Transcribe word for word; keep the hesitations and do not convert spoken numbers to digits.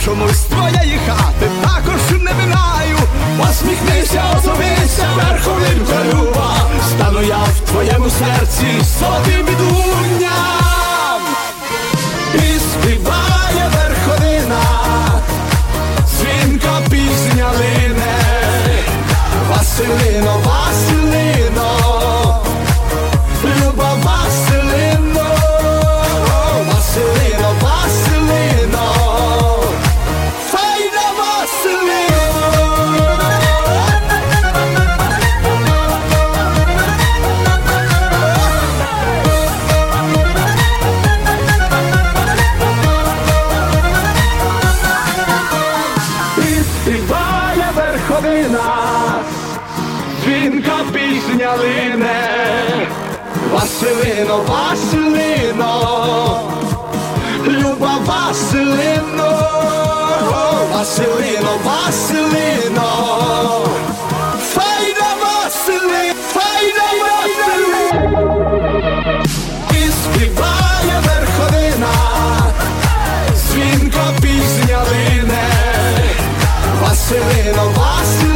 чомусь твоєї хати також не минаю. Посміхнися, озовися, верховинко люба, стану я в твоєму серці золотим відлунням. І співає верховина, дзвінка пісня лине. Василино, Василино, люба Василино, Василино, Василино, файна Василино. І співає верховина, дзвінка пісня лине. Василино, Василино, люба Василино, Василино, Василино, файна Василино, файна Василино. І співає верховина, дзвінка пісня лине. Василино, Василино,